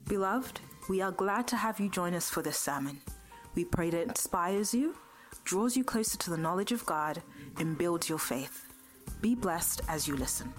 Beloved, we are glad to have you join us for this sermon. We pray that it inspires you, draws you closer to the knowledge of God, and builds your faith. Be blessed as you listen.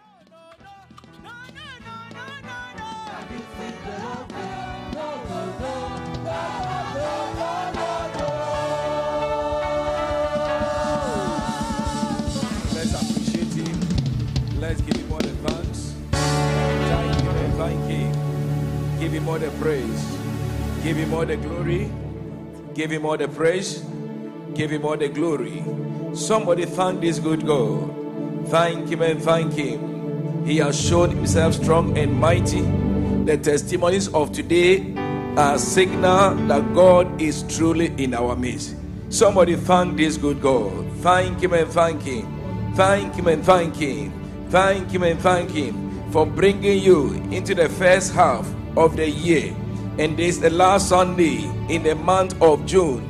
Let's appreciate him. Let's give him all the thanks. Thank him and thank him. Give him all the praise. Give him all the glory. Give him all the praise. Give him all the glory. Somebody thank this good God. Thank him and thank him. He has shown himself strong and mighty. The testimonies of today are a signal that God is truly in our midst. Somebody thank this good God. Thank him and thank him. Thank him and thank him. Thank him and thank him for bringing you into the first half of the year. And this is the last Sunday in the month of June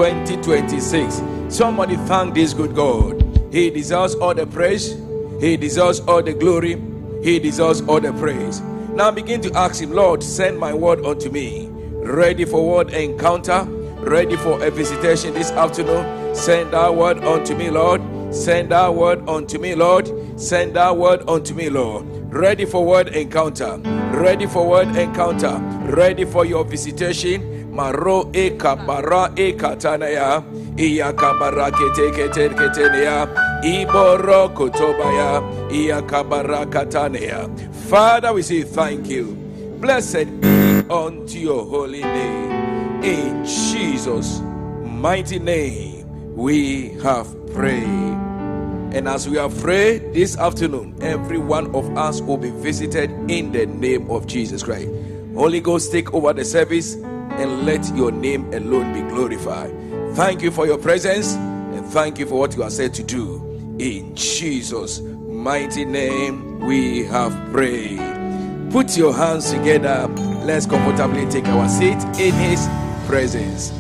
2026. Somebody thank this good God. He deserves all the praise. He deserves all the glory. He deserves all the praise. Now begin to ask him, Lord, send my word unto me. Ready for word encounter. Ready for a visitation this afternoon. Send that word unto me, Lord. Send that word unto me, Lord. Send that word unto me, Lord. Ready for word encounter. Ready for word encounter. Ready for your visitation. Maro e kabara e katanaya. Iya kabara kete kete ketenea. Iboro kotobaya. Iya kabara katanea. Father, we say thank you. Blessed be unto your holy name. In Jesus' mighty name, we have prayed. And as we have prayed this afternoon, every one of us will be visited in the name of Jesus Christ. Holy Ghost, take over the service and let your name alone be glorified. Thank you for your presence and thank you for what you are said to do. In Jesus' mighty name, we have prayed. Put your hands together. Let's comfortably take our seat in his presence.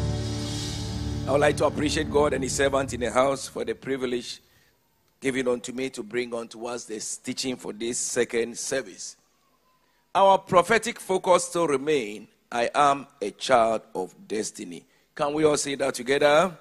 I would like to appreciate God and his servant in the house for the privilege given unto me to bring unto us this teaching for this second service. Our prophetic focus still remains, I am a child of destiny. Can we all say that together?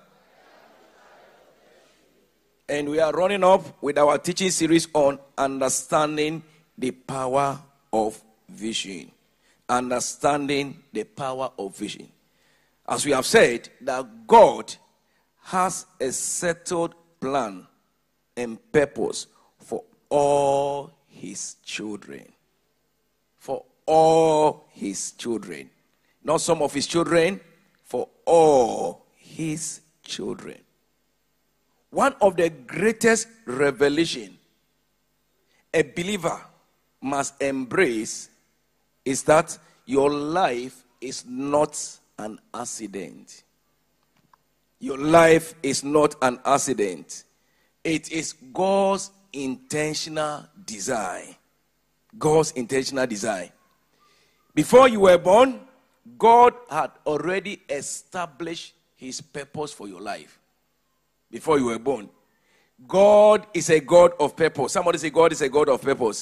And we are running up with our teaching series on understanding the power of vision. Understanding the power of vision. As we have said, that God has a settled plan and purpose for all his children. For all his children. Not some of his children, for all his children. One of the greatest revelation a believer must embrace is that your life is not an accident. Your life is not an accident. It is God's intentional design. God's intentional design. Before you were born, God had already established his purpose for your life. Before you were born. God is a God of purpose. Somebody say God is a God of purpose.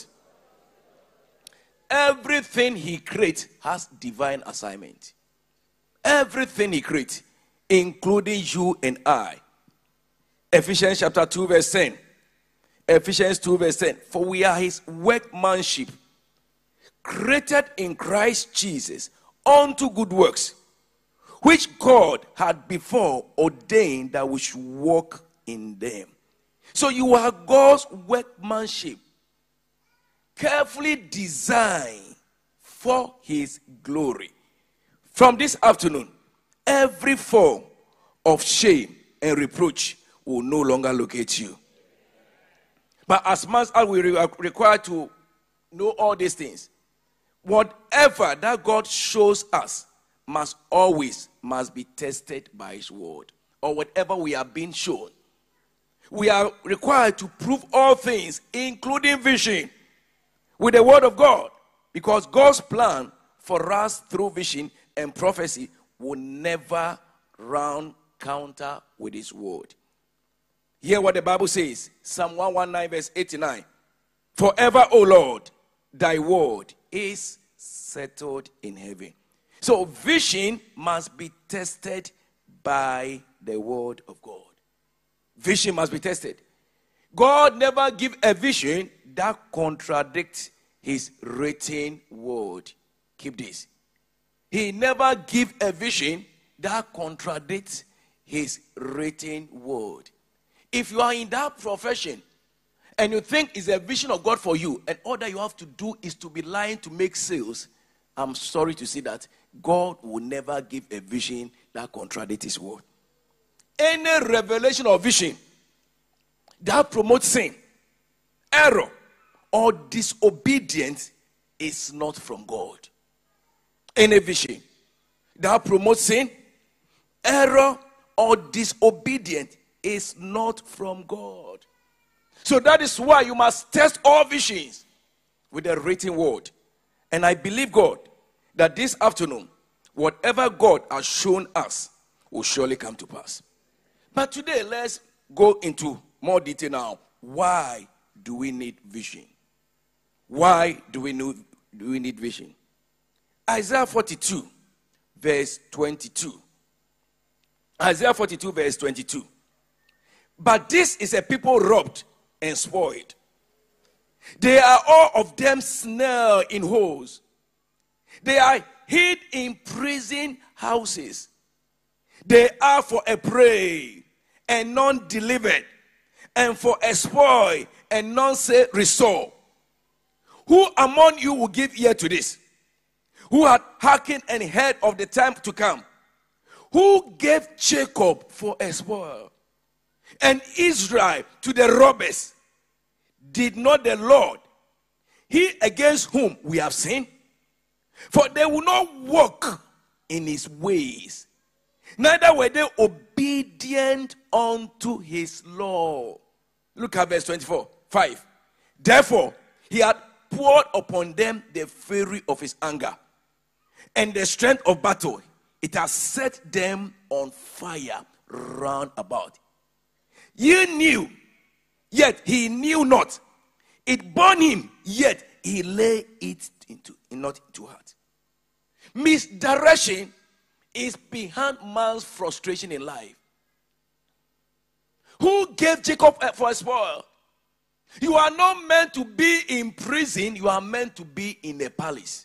Everything he creates has divine assignment. Everything he creates, including you and I. Ephesians chapter 2 verse 10. Ephesians 2 verse 10. For we are his workmanship, created in Christ Jesus unto good works, which God had before ordained that we should walk in them. So you are God's workmanship, carefully designed for his glory. From this afternoon, every form of shame and reproach will no longer locate you. But as much as we are required to know all these things, whatever that God shows us must be tested by his word. Or whatever we are being shown. We are required to prove all things, including vision, with the word of God. Because God's plan for us through vision and prophecy will never run counter with his word. Hear what the Bible says. Psalm 119 verse 89. Forever, O Lord, thy word is settled in heaven. So vision must be tested by the word of God. Vision must be tested. God never give a vision that contradicts his written word. Keep this. He never give a vision that contradicts his written word. If you are in that profession and you think it's a vision of God for you, and all that you have to do is to be lying to make sales, I'm sorry to say that God will never give a vision that contradicts his word. Any revelation or vision that promotes sin, error, or disobedience is not from God. Any vision that promotes sin, error, or disobedience is not from God. So that is why you must test all visions with the written word. And I believe God that this afternoon, whatever God has shown us will surely come to pass. But today, let's go into more detail now. Why do we need vision? Why do we need vision? Isaiah 42, verse 22. Isaiah 42, verse 22. But this is a people robbed and spoiled. They are all of them snared in holes. They are hid in prison houses. They are for a prey and none delivered, and for a spoil and none say restore. Who among you will give ear to this? Who had hearkened and heard of the time to come? Who gave Jacob for a spoil and Israel to the robbers? Did not the Lord, he against whom we have sinned? For they will not walk in his ways, neither were they obedient unto his law. Look at verse 24, 5. Therefore, he had poured upon them the fury of his anger, and the strength of battle. It has set them on fire round about. Ye knew, yet he knew not. It burned him, yet he lay it not into heart. Misdirection is behind man's frustration in life. Who gave Jacob for a spoil? You are not meant to be in prison. You are meant to be in a palace.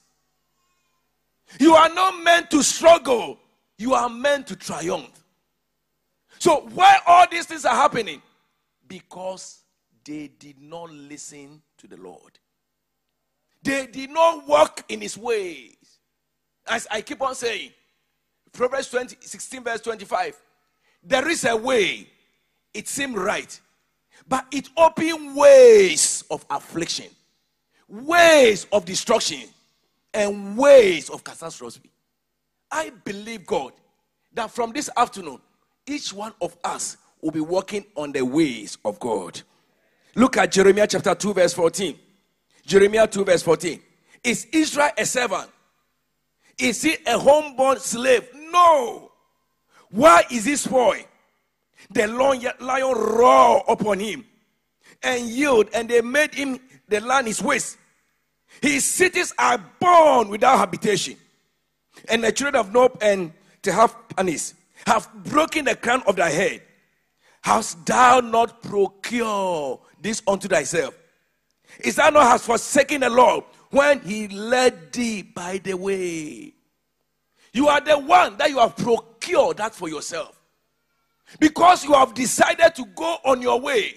You are not meant to struggle. You are meant to triumph. So why all these things are happening? Because they did not listen to the Lord. They did not walk in his ways. As I keep on saying, Proverbs 16 verse 25. There is a way, it seemed right, but it opened ways of affliction, ways of destruction, and ways of catastrophe. I believe, God, that from this afternoon, each one of us will be walking on the ways of God. Look at Jeremiah chapter 2 verse 14. Jeremiah 2 verse 14. Is Israel a servant? Is he a homeborn slave? No. Why is he spoiled? The lion roared upon him and yelled, and they made him the land his waste. His cities are born without habitation, and the children of Nob and Tahpanhes have broken the crown of thy head. Hast thou not procured this unto thyself? Is thou not hast forsaken the Lord when he led thee by the way? You are the one that you have procured that for yourself, because you have decided to go on your way.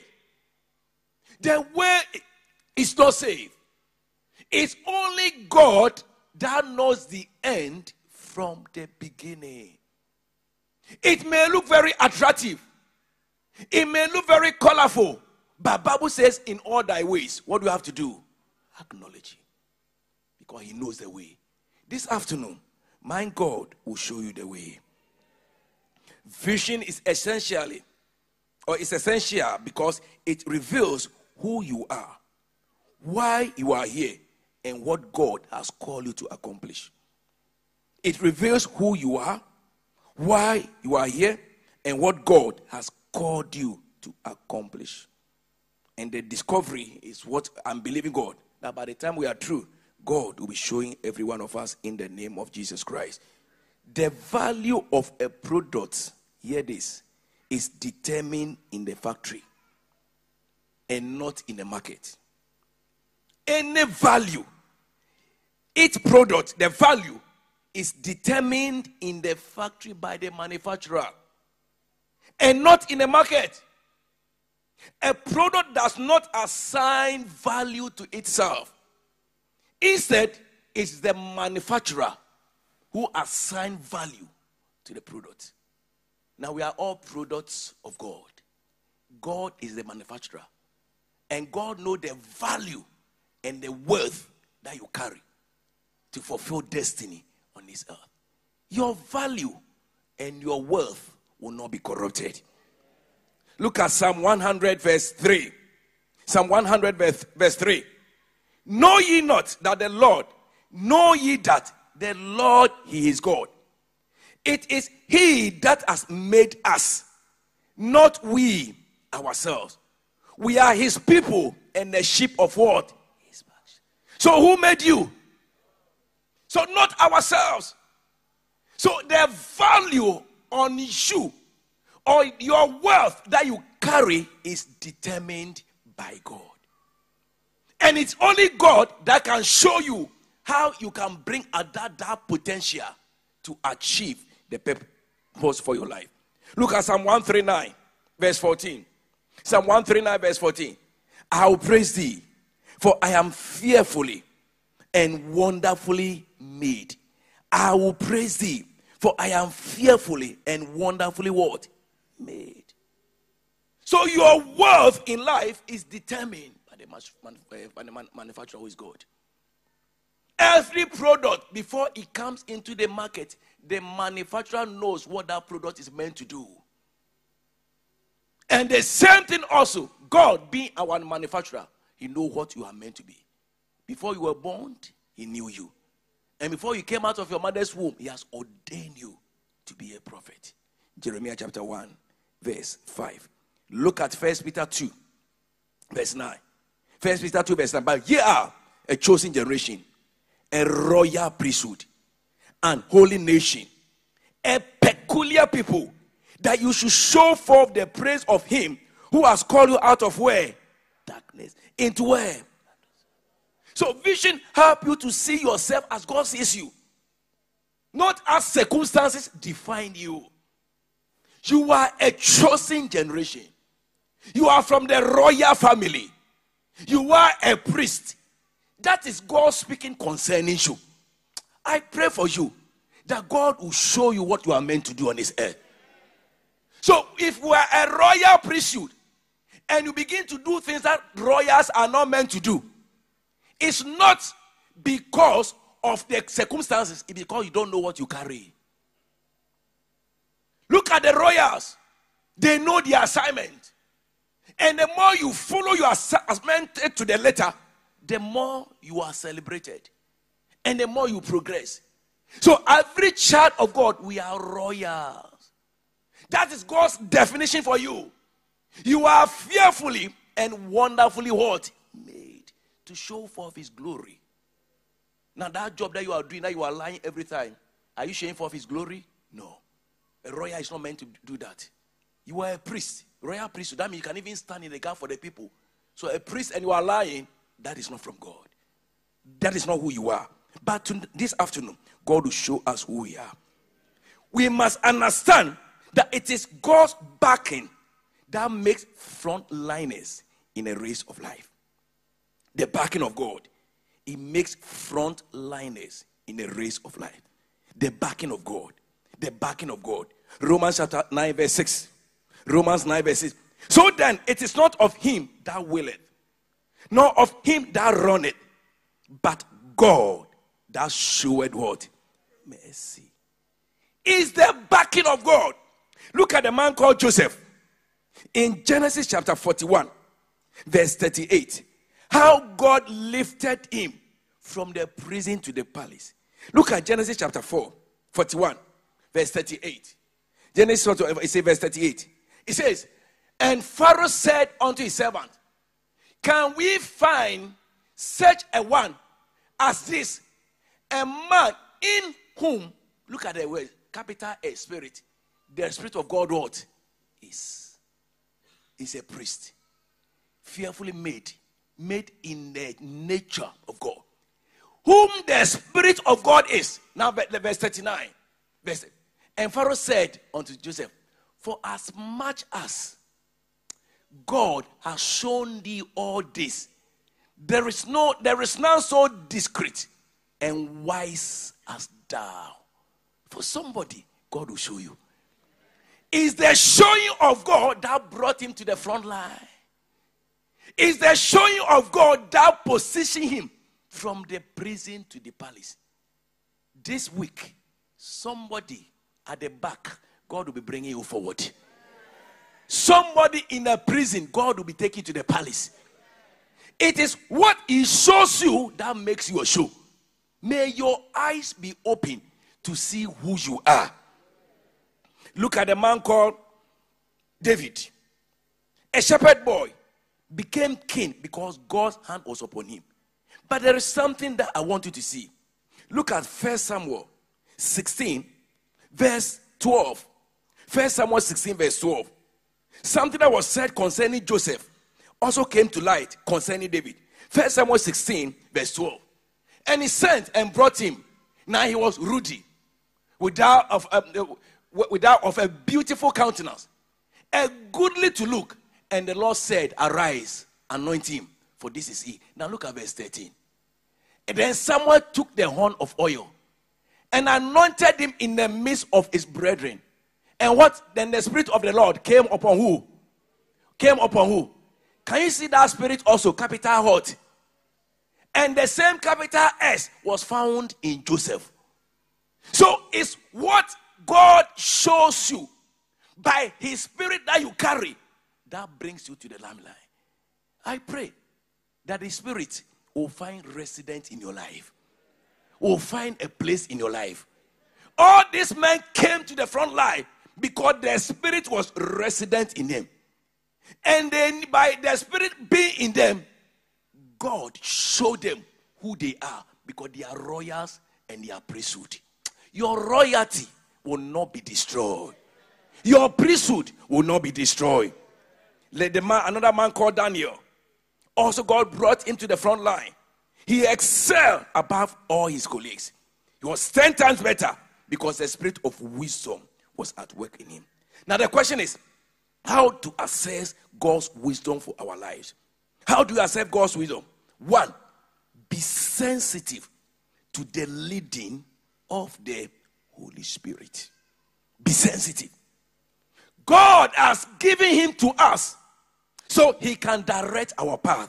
The way is not safe. It's only God that knows the end from the beginning. It may look very attractive. It may look very colorful. But Bible says, in all thy ways, what do you have to do? Acknowledge him. Because he knows the way. This afternoon, my God will show you the way. Vision is essential because it reveals who you are, why you are here, and what God has called you to accomplish. It reveals who you are, why you are here, and what God has called you to accomplish. And the discovery is what I'm believing God, that by the time we are through, God will be showing every one of us in the name of Jesus Christ. The value of a product, hear this, is determined in the factory and not in the market. Any value, each product, the value is determined in the factory by the manufacturer and not in the market. A product does not assign value to itself. Instead, it's the manufacturer who assign value to the product. Now, we are all products of God. God is the manufacturer. And God knows the value and the worth that you carry to fulfill destiny on this earth. Your value and your worth will not be corrupted. Look at Psalm 100 verse 3. Psalm 100 verse 3. Know ye not that the Lord, know ye that the Lord, He is God. It is He that has made us, not we ourselves. We are His people and the sheep of what? His pasture. So who made you? So not ourselves. So the value on you or your wealth that you carry is determined by God. And it's only God that can show you how you can bring out that potential to achieve the purpose for your life. Look at Psalm 139 verse 14. Psalm 139 verse 14. I will praise thee, for I am fearfully and wonderfully made. I will praise thee, for I am fearfully and wonderfully what? Made. So your worth in life is determined by the manufacturer who is God. Every product, before it comes into the market, the manufacturer knows what that product is meant to do. And the same thing also, God being our manufacturer, He knows what you are meant to be. Before you were born, He knew you. And before you came out of your mother's womb, He has ordained you to be a prophet. Jeremiah chapter 1, verse 5. Look at 1 Peter 2, verse 9. 1 Peter 2, verse 9. But ye are a chosen generation, a royal priesthood, and holy nation, a peculiar people, that you should show forth the praise of Him who has called you out of where? Darkness. Into where? So vision help you to see yourself as God sees you. Not as circumstances define you. You are a chosen generation. You are from the royal family. You are a priest. That is God speaking concerning you. I pray for you that God will show you what you are meant to do on this earth. So if we are a royal priesthood and you begin to do things that royals are not meant to do, it's not because of the circumstances, it's because you don't know what you carry. Look at the royals. They know the assignment. And the more you follow your assignment to the letter, the more you are celebrated. And the more you progress. So every child of God, we are royals. That is God's definition for you. You are fearfully and wonderfully what? Made to show forth His glory. Now that job that you are doing, that you are lying every time, are you showing forth His glory? No. A royal is not meant to do that. You are a priest, royal priest. So that means you can even stand in the gap for the people. So a priest and you are lying, that is not from God. That is not who you are. But this afternoon, God will show us who we are. We must understand that it is God's backing that makes frontliners in a race of life. The backing of God, it makes frontliners in a race of life. The backing of God. The backing of God. Romans chapter 9 verse 6. Romans 9 verse 6. So then, it is not of him that willeth, nor of him that runneth, but God that showeth what? Mercy. Is the backing of God. Look at the man called Joseph. In Genesis chapter 41, verse 38. How God lifted him from the prison to the palace. Look at Genesis chapter 41, verse 38. Genesis 41, it says verse 38. It says, and Pharaoh said unto his servant, can we find such a one as this, a man in whom, look at the word, capital A, spirit, the Spirit of God, what? Is a priest, fearfully made in the nature of God, whom the Spirit of God is. Now, verse 39. And Pharaoh said unto Joseph, for as much as God has shown thee all this, there is none so discreet and wise as thou. For somebody, God will show you. It's the showing of God that brought him to the front line. It's the showing of God that positioned him from the prison to the palace. This week, somebody at the back, God will be bringing you forward. Somebody in a prison, God will be taking you to the palace. It is what he shows you that makes you a show. May your eyes be open to see who you are. Look at the man called David. A shepherd boy became king because God's hand was upon him. But there is something that I want you to see. Look at 1 Samuel 16, verse 12. 1 Samuel 16, verse 12. Something that was said concerning Joseph also came to light concerning David. 1 Samuel 16, verse 12. And he sent and brought him. Now he was ruddy, without of a beautiful countenance, a goodly to look. And the Lord said, arise, anoint him, for this is he. Now look at verse 13. And then Samuel took the horn of oil and anointed him in the midst of his brethren. And what? Then the Spirit of the Lord came upon who? Came upon who? Can you see that Spirit also? Capital Hot. And the same capital S was found in Joseph. So it's what God shows you by his Spirit that you carry that brings you to the limelight. I pray that the Spirit will find residence in your life, will find a place in your life. All these men came to the front line because the Spirit was resident in them. And then by the Spirit being in them, God showed them who they are because they are royals and they are priesthood. Your royalty will not be destroyed. Your priesthood will not be destroyed. Another man called Daniel, also God brought him to the front line. He excelled above all his colleagues. He was 10 times better because the spirit of wisdom was at work in him. Now the question is, how to access God's wisdom for our lives? How do you access God's wisdom? 1, be sensitive to the leading of the Holy Spirit. Be sensitive. God has given him to us so he can direct our path.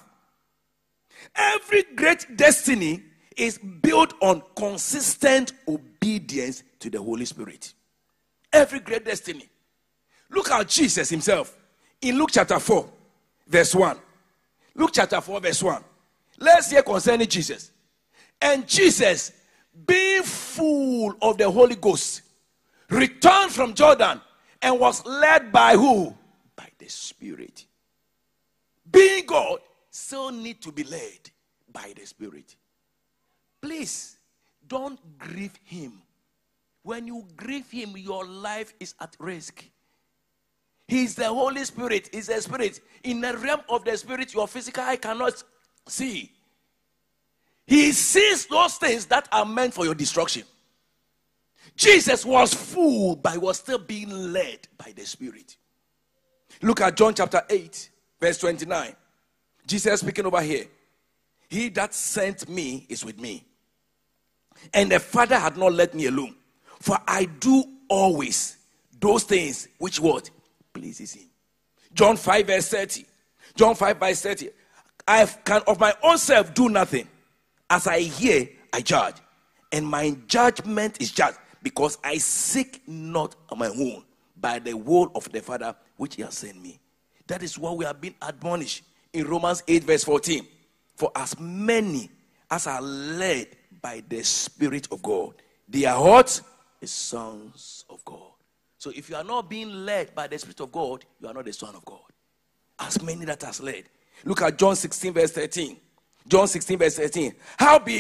Every great destiny is built on consistent obedience to the Holy Spirit. Every great destiny. Look at Jesus himself in Luke chapter 4, verse 1. Luke chapter 4, verse 1. Let's hear concerning Jesus. And Jesus, being full of the Holy Ghost, returned from Jordan and was led by who? By the Spirit. Being God, still need to be led by the Spirit. Please, don't grieve him. When you grieve him, your life is at risk. He's the Holy Spirit. He's the Spirit. In the realm of the Spirit, your physical eye cannot see. He sees those things that are meant for your destruction. Jesus was full, but was still being led by the Spirit. Look at John chapter 8, verse 29. Jesus speaking over here. He that sent me is with me. And the Father had not let me alone. For I do always those things which what? Pleases him. John 5 verse 30. John 5 verse 30. I can of my own self do nothing. As I hear, I judge. And my judgment is just, because I seek not on my own, by the will of the Father which he has sent me. That is what we have been admonished in Romans 8 verse 14. For as many as are led by the Spirit of God, they are what? The sons of God. So if you are not being led by the Spirit of God, you are not the son of God. As many that are led. Look at John 16 verse 13. John 16 verse 13. Howbeit,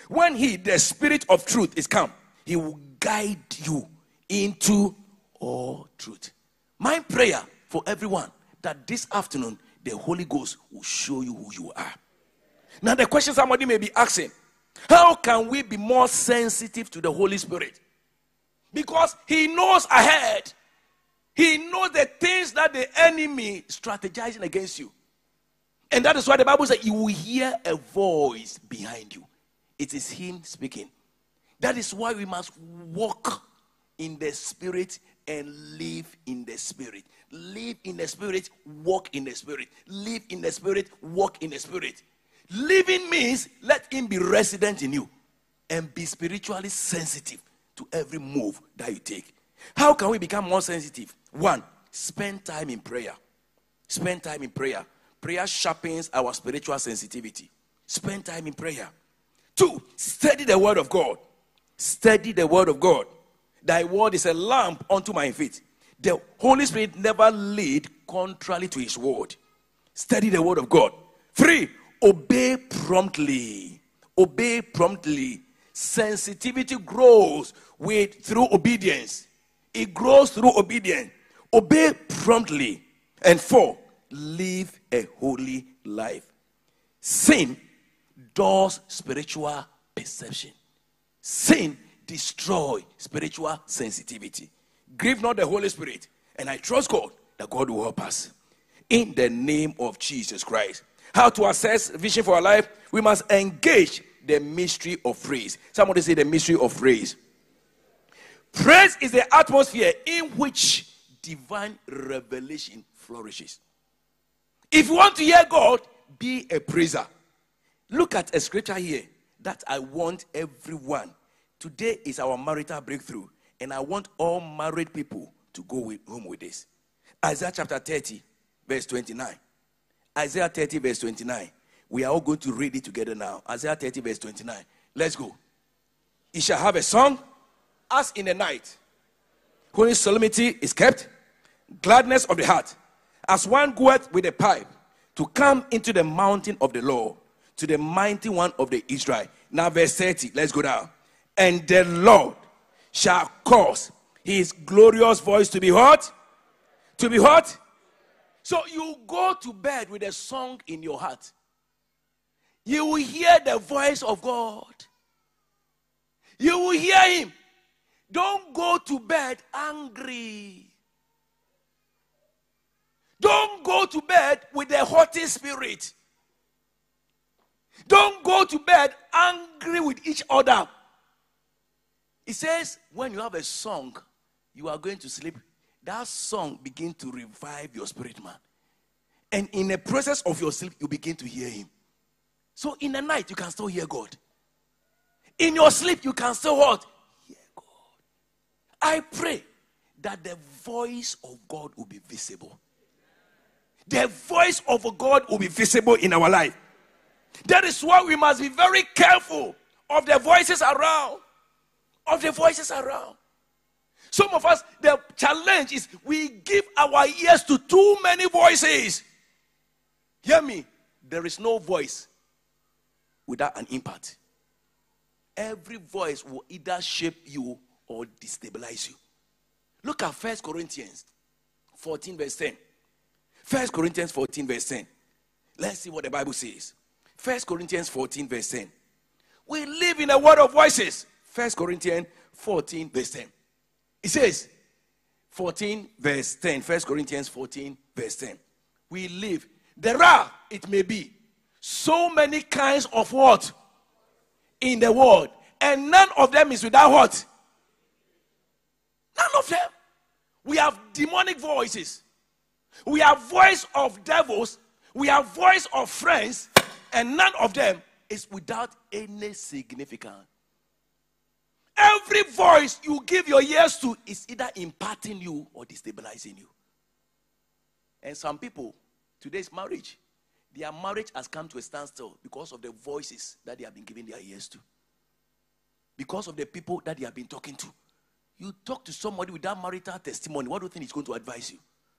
When he, the Spirit of truth, is come, he will guide you into all truth. My prayer for everyone that this afternoon the Holy Ghost will show you who you are. Now the question somebody may be asking, how can we be more sensitive to the Holy Spirit? Because he knows ahead. He knows the things that the enemy is strategizing against you. And that is why the Bible says you will hear a voice behind you. It is him speaking. That is why we must walk in the Spirit and live in the Spirit. Live in the Spirit, walk in the Spirit. Live in the Spirit, walk in the Spirit. Living means let him be resident in you and be spiritually sensitive to every move that you take. How can we become more sensitive? 1, spend time in prayer. Spend time in prayer. Prayer sharpens our spiritual sensitivity. Spend time in prayer. 2, study the word of God. Study the word of God. Thy word is a lamp unto my feet. The Holy Spirit never lead contrary to his word. Study the word of God. 3, obey promptly. Obey promptly. Sensitivity grows through obedience. It grows through obedience. Obey promptly. And 4, live a holy life. Sin does spiritual perception. Sin destroys spiritual sensitivity. Grieve not the Holy Spirit. And I trust God that God will help us. In the name of Jesus Christ. How to assess vision for our life? We must engage the mystery of praise. Somebody say the mystery of praise. Praise is the atmosphere in which divine revelation flourishes. If you want to hear God, be a praiser. Look at a scripture here that I want everyone. Today is our marital breakthrough, and I want all married people to go home with this. Isaiah chapter 30, verse 29. Isaiah 30, verse 29. We are all going to read it together now. Isaiah 30, verse 29. Let's go. He shall have a song as in the night, when solemnity is kept, gladness of the heart, as one goeth with a pipe to come into the mountain of the Lord, to the mighty one of the Israel. Now verse 30, let's go down. And the Lord shall cause his glorious voice to be heard. To be heard. So you go to bed with a song in your heart. You will hear the voice of God. You will hear him. Don't go to bed angry. Don't go to bed with a haughty spirit. Don't go to bed angry with each other. It says when you have a song, you are going to sleep. That song begins to revive your spirit, man. And in the process of your sleep, you begin to hear him. So in the night, you can still hear God. In your sleep, you can still what? Hear God. I pray that the voice of God will be visible. The voice of God will be visible in our life. That is why we must be very careful of the voices around. Of the voices around. Some of us, the challenge is we give our ears to too many voices. Hear me. There is no voice without an impact. Every voice will either shape you or destabilize you. Look at 1 Corinthians 14 verse 10. 1 Corinthians 14 verse 10. Let's see what the Bible says. 1 Corinthians 14 verse 10. We live in a world of voices. 1 Corinthians 14 verse 10. It says, 14 verse 10. 1 Corinthians 14 verse 10. We live. There are, it may be, so many kinds of what? In the world. And none of them is without what? None of them. We have demonic voices. We have voice of devils. We have voice of friends. And none of them is without any significance. Every voice you give your ears to is either imparting you or destabilizing you. And some people, today's marriage, their marriage has come to a standstill because of the voices that they have been giving their ears to. Because of the people that they have been talking to. You talk to somebody without marital testimony, what do you think he's going to advise you?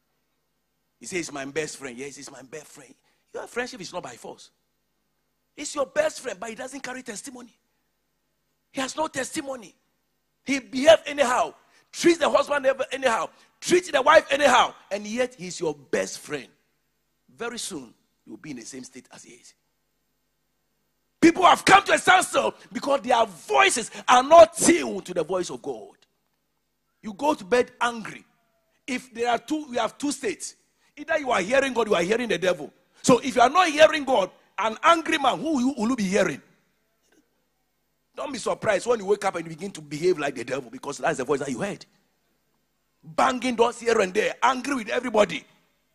He says, he's my best friend. Yes, he's my best friend. Your friendship is not by force. It's your best friend, but he doesn't carry testimony. He has no testimony. He behaves anyhow, treats the husband anyhow, treats the wife anyhow, and yet he's your best friend. Very soon, you'll be in the same state as he is. People have come to a standstill because their voices are not tuned to the voice of God. You go to bed angry. If there are two, we have two states. Either you are hearing God, you are hearing the devil. So if you are not hearing God, an angry man, who will you be hearing? Don't be surprised when you wake up and you begin to behave like the devil, because that's the voice that you heard. Banging doors here and there, angry with everybody.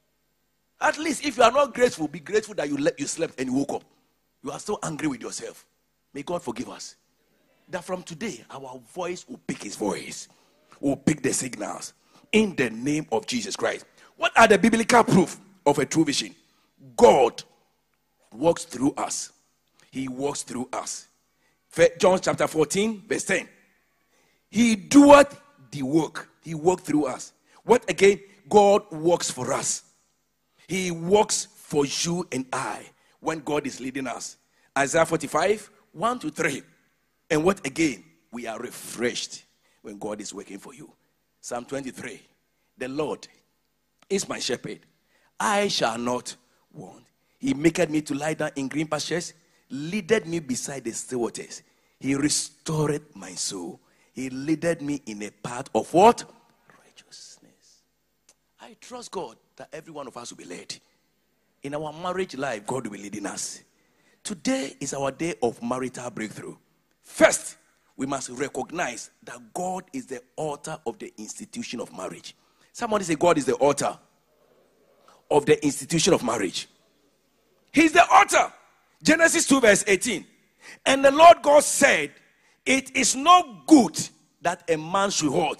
At least if you are not grateful, be grateful that you slept and you woke up. You are still angry with yourself. May God forgive us. That from today, our voice will pick his voice. Will pick the signals. In the name of Jesus Christ. What are the biblical proof of a true vision? God walks through us. He walks through us. John chapter 14, verse 10. He doeth the work. He walked through us. What again? God works for us. He works for you and I when God is leading us. Isaiah 45, 1-3. And what again? We are refreshed when God is working for you. Psalm 23. The Lord is my shepherd. I shall not want. He maketh me to lie down in green pastures, leadeth me beside the still waters. He restored my soul. He leadeth me in a path of what? Righteousness. I trust God that every one of us will be led. In our marriage life, God will be leading us. Today is our day of marital breakthrough. First, we must recognize that God is the author of the institution of marriage. Somebody say, God is the author of the institution of marriage. He's the author. Genesis 2 verse 18. And the Lord God said, it is not good that a man should hold.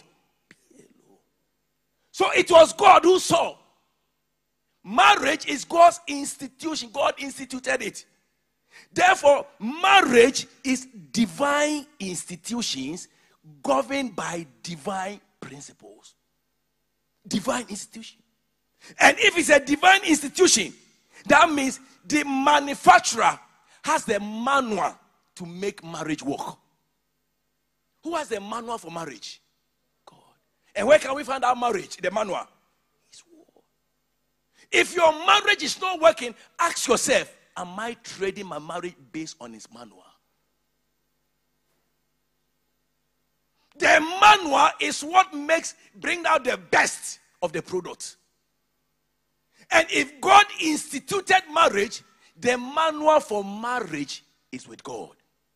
So it was God who saw. Marriage is God's institution. God instituted it. Therefore, marriage is divine institutions governed by divine principles. Divine institution. And if it's a divine institution, that means the manufacturer has the manual to make marriage work. Who has the manual for marriage? God. And where can we find our marriage? The manual. His word. If your marriage is not working, ask yourself, am I trading my marriage based on his manual? The manual is what bring out the best of the product. And if God instituted marriage, the manual for marriage is with God.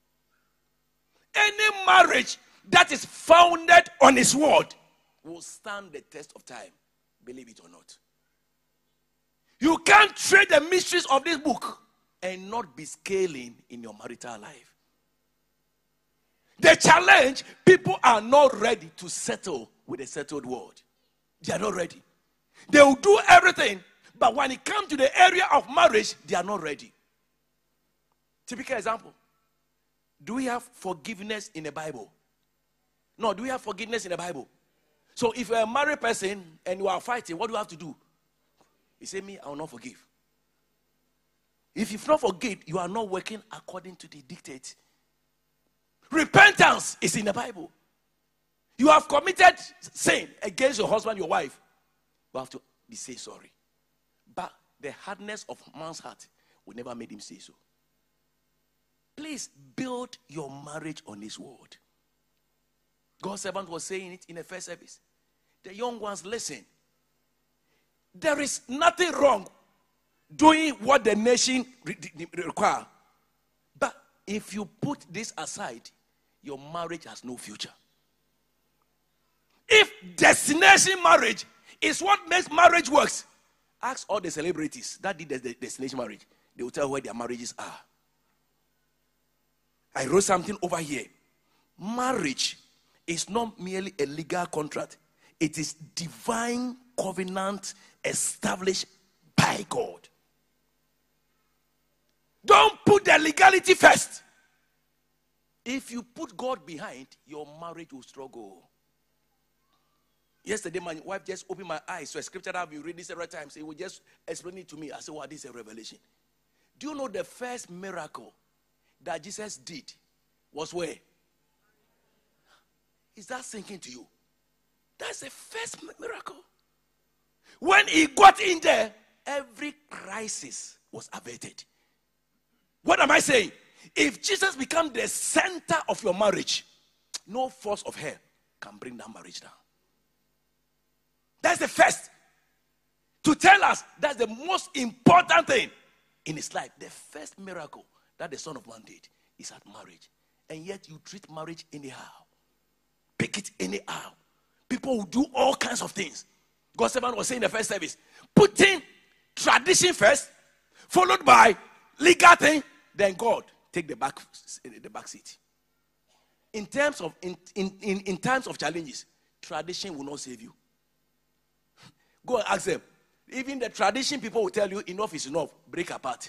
Any marriage that is founded on his word will stand the test of time, believe it or not. You can't trade the mysteries of this book and not be scaling in your marital life. The challenge, people are not ready to settle with a settled word. They are not ready. They will do everything, but when it comes to the area of marriage, they are not ready. Typical example. Do we have forgiveness in the Bible? No, do we have forgiveness in the Bible? So if you're a married person and you are fighting, what do you have to do? You say, me, I will not forgive. If you not forgive, you are not working according to the dictate. Repentance is in the Bible. You have committed sin against your husband, your wife. You have to say sorry. But the hardness of man's heart will never make him say so. Please build your marriage on his word. God's servant was saying it in the first service. The young ones, listen. There is nothing wrong doing what the nation require. But if you put this aside, your marriage has no future. If destination marriage is what makes marriage works, ask all the celebrities that did the destination marriage. They will tell where their marriages are. I wrote something over here. Marriage is not merely a legal contract. It is divine covenant established by God. Don't put the legality first. If you put God behind, your marriage will struggle. Yesterday, my wife just opened my eyes to a scripture that I've been reading several times. He would just explain it to me. I said, "What is a revelation?" Do you know the first miracle that Jesus did was where? Is that sinking to you? That's the first miracle. When he got in there, every crisis was averted. What am I saying? If Jesus becomes the center of your marriage, no force of hell can bring that marriage down. That's the first. To tell us that's the most important thing in his life. The first miracle that the Son of Man did is at marriage. And yet you treat marriage anyhow. Pick it anyhow. People will do all kinds of things. God's servant was saying in the first service, putting tradition first, followed by legal thing, then God take the back seat. In times of challenges, tradition will not save you. Go and ask them. Even the tradition people will tell you enough is enough. Break apart.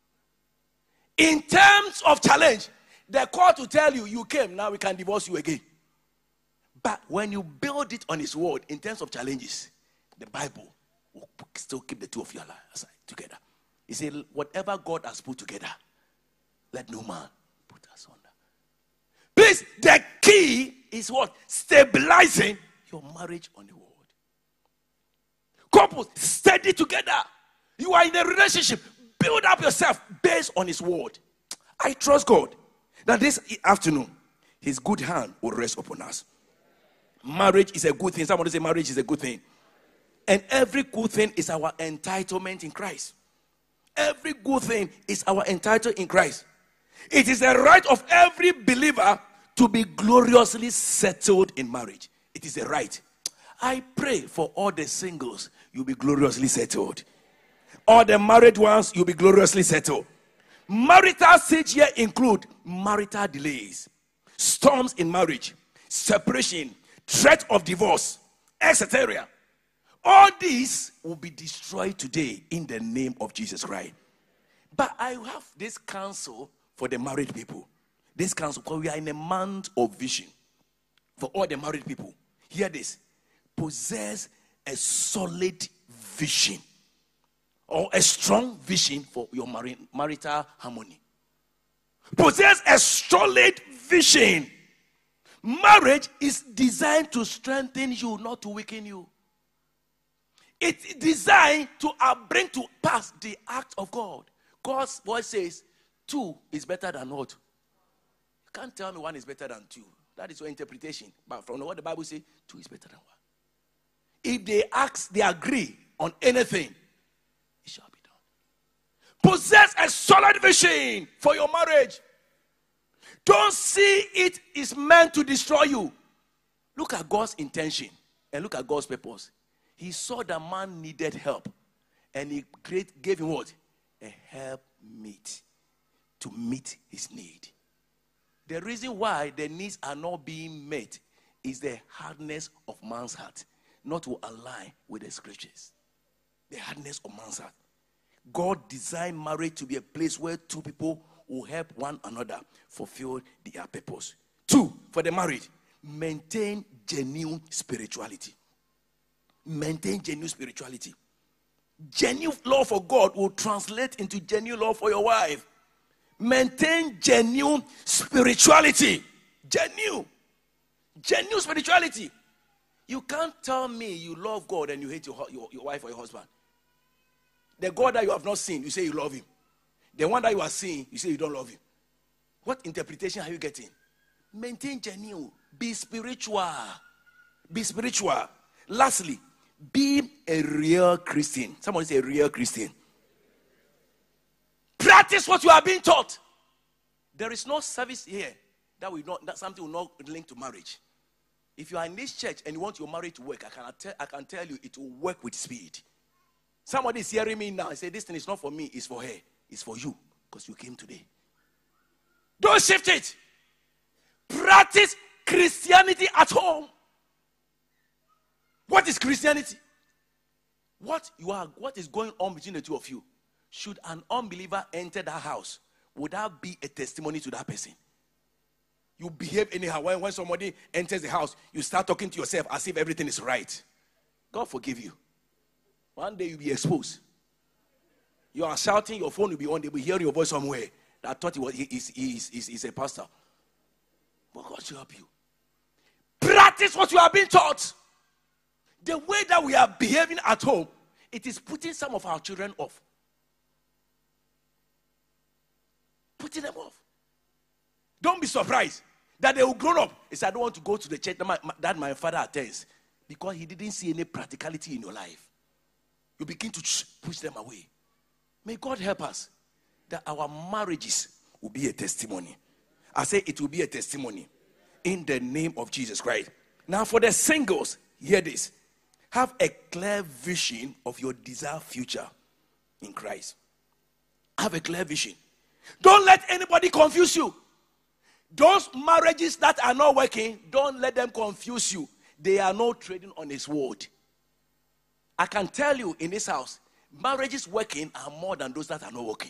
In terms of challenge, the court will tell you, you came, now we can divorce you again. But when you build it on his word, in terms of challenges, the Bible will still keep the two of you aside together. He said, whatever God has put together, let no man put asunder. Please, the key is what? Stabilizing your marriage on the word. Couples, steady together. You are in a relationship. Build up yourself based on his word. I trust God that this afternoon, his good hand will rest upon us. Marriage is a good thing. Somebody say marriage is a good thing. And every good thing is our entitlement in Christ. Every good thing is our entitlement in Christ. It is the right of every believer to be gloriously settled in marriage. It is a right. I pray for all the singles, you'll be gloriously settled. All the married ones, you'll be gloriously settled. Marital stage here include marital delays, storms in marriage, separation, threat of divorce, etc. All these will be destroyed today in the name of Jesus Christ. But I have this counsel for the married people. This counsel, because we are in a month of vision. For all the married people, hear this. Possess a solid vision or a strong vision for your marital harmony. Possess a solid vision. Marriage is designed to strengthen you, not to weaken you. It's designed to bring to pass the act of God. God's voice says, 2 is better than what? You can't tell me 1 is better than 2. That is your interpretation. But from what the Bible says, 2 is better than 1. If they agree on anything, it shall be done. Possess a solid vision for your marriage. Don't see it is meant to destroy you. Look at God's intention and look at God's purpose. He saw that man needed help, and he gave him what? A helpmeet to meet his need. The reason why the needs are not being met is the hardness of man's heart, not to align with the scriptures. The hardness of man's heart. God designed marriage to be a place where 2 people will help one another fulfill their purpose. 2, for the married, maintain genuine spirituality. Maintain genuine spirituality. Genuine love for God will translate into genuine love for your wife. Maintain genuine spirituality. Genuine spirituality. You can't tell me you love God and you hate your wife or your husband. The God that you have not seen, you say you love him. The one that you are seeing, you say you don't love him. What interpretation are you getting? Maintain genuine. Be spiritual. Be spiritual. Lastly, be a real Christian. Somebody say a real Christian. Practice what you are being taught. There is no service here that something will not link to marriage. If you are in this church and you want your marriage to work, I can tell you it will work with speed. Somebody is hearing me now and say, this thing is not for me, it's for her. It's for you because you came today. Don't shift it. Practice Christianity at home. What is Christianity? What is going on between the two of you? Should an unbeliever enter that house, would that be a testimony to that person? You behave anyhow. When somebody enters the house, you start talking to yourself as if everything is right. God forgive you. One day you'll be exposed. You are shouting, your phone will be on, they will hear your voice somewhere. I thought he's a pastor. But God should help you. Practice practice what you have been taught. The way that we are behaving at home, it is putting some of our children off. Putting them off. Don't be surprised that they will grow up. He said, I don't want to go to the church that my father attends, because he didn't see any practicality in your life. You begin to push them away. May God help us that our marriages will be a testimony. I say it will be a testimony in the name of Jesus Christ. Now for the singles, hear this. Have a clear vision of your desired future in Christ. Have a clear vision. Don't let anybody confuse you. Those marriages that are not working, don't let them confuse you. They are not trading on his word. I can tell you in this house, marriages working are more than those that are not working.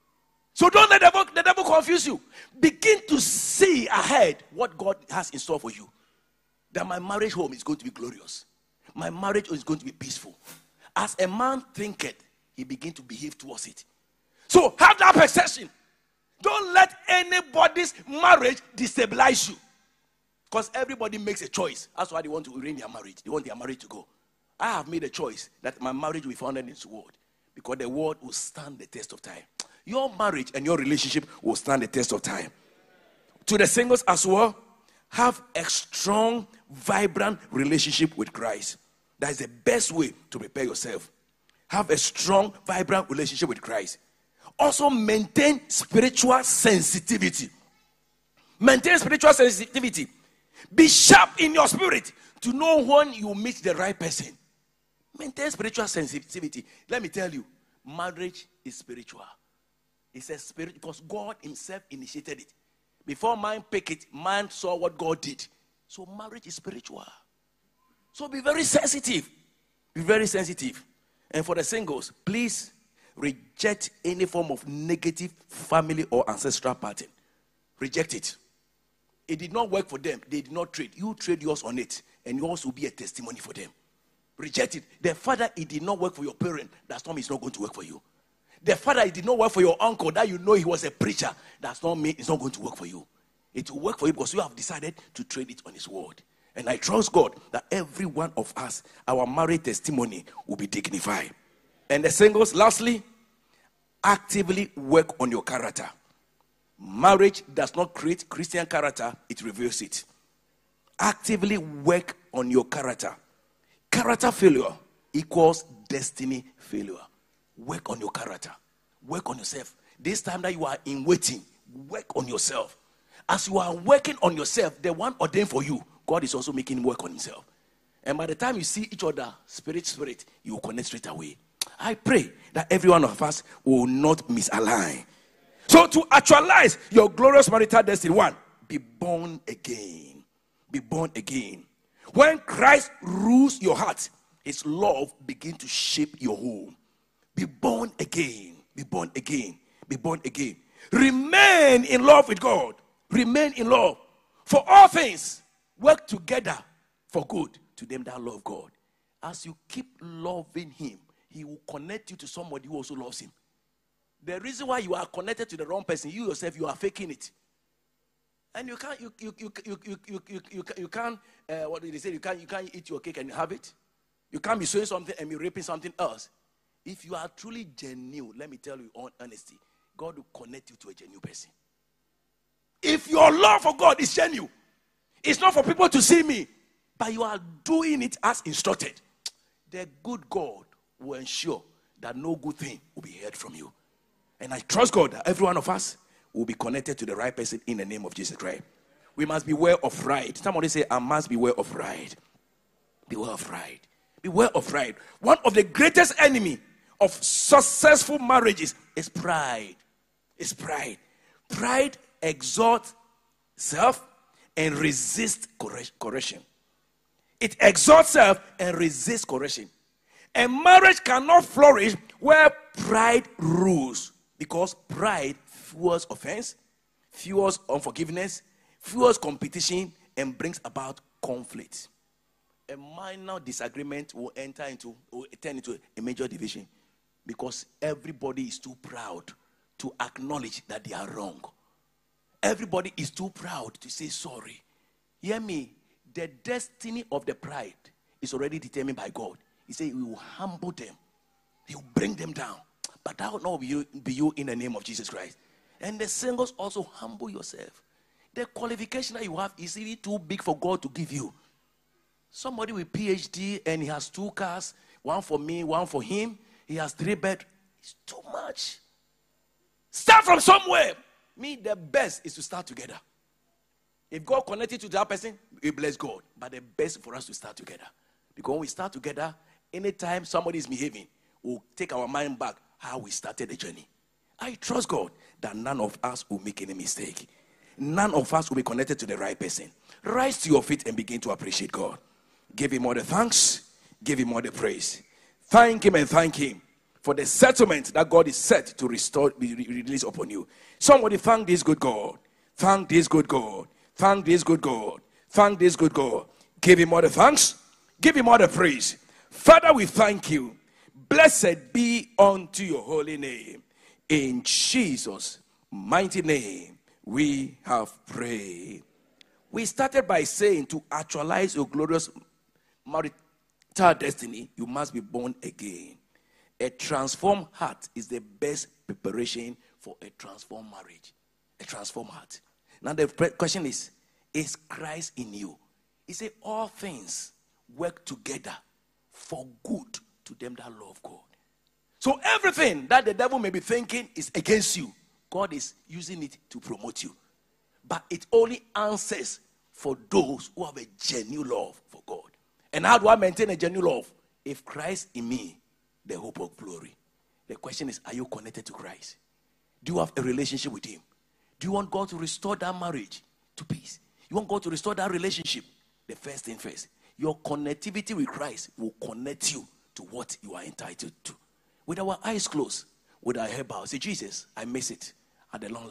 So don't let the devil confuse you. Begin to see ahead what God has in store for you. That my marriage home is going to be glorious. My marriage is going to be peaceful. As a man thinketh, he begins to behave towards it. So have that perception. Don't let anybody's marriage destabilize you. Because everybody makes a choice. That's why they want to ruin their marriage. They want their marriage to go. I have made a choice that my marriage will be founded in His word. Because the word will stand the test of time. Your marriage and your relationship will stand the test of time. To the singles as well, have a strong, vibrant relationship with Christ. That is the best way to prepare yourself. Have a strong, vibrant relationship with Christ. Also maintain spiritual sensitivity. Maintain spiritual sensitivity. Be sharp in your spirit to know when you meet the right person. Maintain spiritual sensitivity. Let me tell you, marriage is spiritual. It's a spirit because God Himself initiated it. Before man picked it, man saw what God did. So marriage is spiritual. So be very sensitive. Be very sensitive. And for the singles, please reject any form of negative family or ancestral pattern. Reject it. It did not work for them. They did not trade. You trade yours on it, and yours will be a testimony for them. Reject it. The father, it did not work for your parent. That's not mean it's not going to work for you. The father, it did not work for your uncle. That you know he was a preacher. That's not mean it's not going to work for you. It will work for you because you have decided to trade it on His word. And I trust God that every one of us, our marriage testimony will be dignified. And the singles, lastly, actively work on your character. Marriage does not create Christian character, it reveals it. Actively work on your character. Character failure equals destiny failure. Work on your character. Work on yourself. This time that you are in waiting, work on yourself. As you are working on yourself, the one ordained for you, God is also making work on Himself. And by the time you see each other, spirit, you will connect straight away. I pray that every one of us will not misalign. So to actualize your glorious marital destiny, one, be born again. Be born again. When Christ rules your heart, His love begins to shape your home. Be born again. Be born again. Be born again. Remain in love with God. Remain in love. For all things work together for good to them that love God. As you keep loving Him, He will connect you to somebody who also loves Him. The reason why you are connected to the wrong person, you yourself, you are faking it. And you can't, what did they say? You can't eat your cake and have it. You can't be saying something and be raping something else. If you are truly genuine, let me tell you on honesty, God will connect you to a genuine person. If your love for God is genuine, it's not for people to see me, but you are doing it as instructed, the good God will ensure that no good thing will be heard from you. And I trust God that every one of us will be connected to the right person in the name of Jesus Christ. We must beware of pride. Somebody say, I must beware of pride. Beware of pride. Beware of pride. One of the greatest enemy of successful marriages is pride. It's pride. Pride exalts self and resists correction. It exalts self and resists correction. And marriage cannot flourish where pride rules, because pride fuels offense, fuels unforgiveness, fuels competition, and brings about conflict. A minor disagreement will turn into a major division, because everybody is too proud to acknowledge that they are wrong. Everybody is too proud to say sorry. Hear me. the destiny of the pride is already determined by God. He said, He will humble them. He will bring them down. But that will not be you in the name of Jesus Christ. And the singles also, humble yourself. The qualification that you have is even too big for God to give you. Somebody with PhD and he has 2 cars, one for me, one for him. He has 3 beds. It's too much. Start from somewhere. The best is to start together. If God connected to that person, we bless God. But the best for us to start together. Because when we start together, anytime somebody is behaving, we'll take our mind back how we started the journey. I trust God that none of us will make any mistake. None of us will be connected to the right person. Rise to your feet and begin to appreciate God. Give Him all the thanks. Give Him all the praise. Thank Him and thank Him for the settlement that God is set to restore, be released upon you. Somebody thank this good God. Thank this good God. Thank this good God. Thank this good God. Give Him all the thanks. Give Him all the praise. Father, we thank you. Blessed be unto your holy name. In Jesus' mighty name, we have prayed. We started by saying to actualize your glorious marital destiny, you must be born again. A transformed heart is the best preparation for a transformed marriage. A transformed heart. Now the question is Christ in you? He said all things work together for good to them that love God. So everything that the devil may be thinking is against you, God is using it to promote you. But it only answers for those who have a genuine love for God. And how do I maintain a genuine love? If Christ in me, the hope of glory. The question is, are you connected to Christ? Do you have a relationship with Him? Do you want God to restore that marriage to peace? You want God to restore that relationship? The first thing first. Your connectivity with Christ will connect you to what you are entitled to. With our eyes closed, with our head bowed, say, Jesus, I miss it at the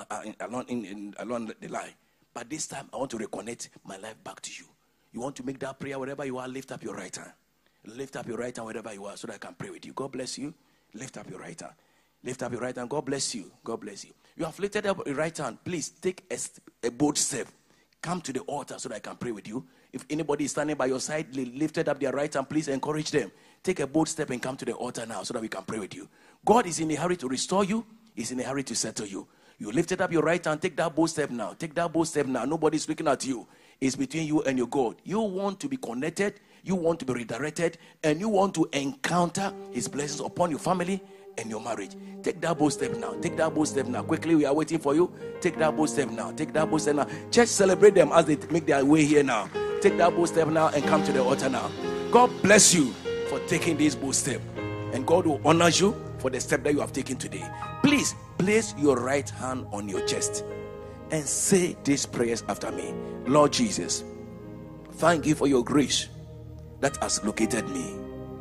along the line. But this time, I want to reconnect my life back to you. You want to make that prayer wherever you are, lift up your right hand. Lift up your right hand wherever you are so that I can pray with you. God bless you. Lift up your right hand. Lift up your right hand. God bless you. God bless you. You have lifted up your right hand. Please take a bold step. Come to the altar so that I can pray with you. If anybody is standing by your side, lifted up their right hand, please encourage them. Take a bold step and come to the altar now so that we can pray with you. God is in a hurry to restore you. He's in a hurry to settle you. You lifted up your right hand. Take that bold step now. Take that bold step now. Nobody's looking at you. It's between you and your God. You want to be connected. You want to be redirected. And you want to encounter His blessings upon your family and your marriage. Take that bold step now. Take that bold step now. Quickly, we are waiting for you. Take that bold step now. Take that bold step now. Church, celebrate them as they make their way here now. Take that bold step now and come to the altar now. God bless you for taking this bold step. And God will honor you for the step that you have taken today. Please place your right hand on your chest and say these prayers after me. Lord Jesus, thank you for your grace that has located me.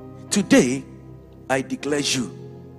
Today, I declare you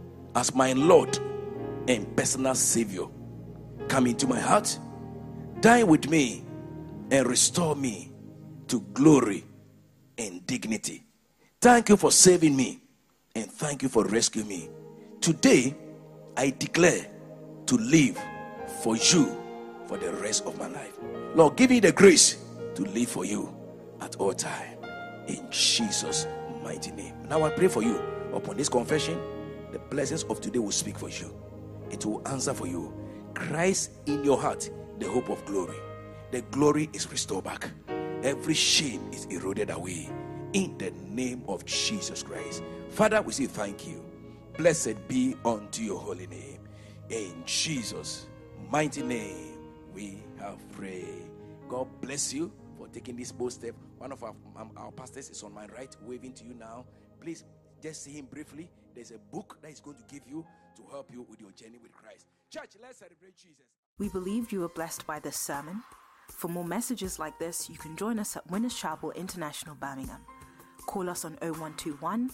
as my Lord and personal Savior. Come into my heart, die with me, and restore me to glory and dignity. Thank you for saving me, and thank you for rescuing me. Today, I declare to live for you for the rest of my life. Lord, give me the grace to live for you at all times. In Jesus' mighty name. Now I pray for you. Upon this confession, the blessings of today will speak for you. It will answer for you. Christ in your heart, the hope of glory. The glory is restored back. Every shame is eroded away. In the name of Jesus Christ. Father, we say thank you. Blessed be unto your holy name. In Jesus' mighty name, we have prayed. God bless you for taking this bold step. One of our pastors is on my right, waving to you now. Please just see him briefly. There's a book that he's going to give you to help you with your journey with Christ. Church, let's celebrate Jesus. We believe you were blessed by this sermon. For more messages like this, you can join us at Winners Chapel International, Birmingham. Call us on 0121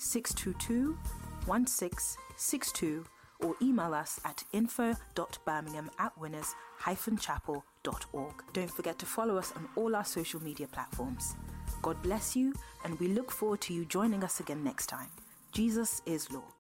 622 1662 or email us at info.birmingham@winners-chapel.org. Don't forget to follow us on all our social media platforms. God bless you, and we look forward to you joining us again next time. Jesus is Lord.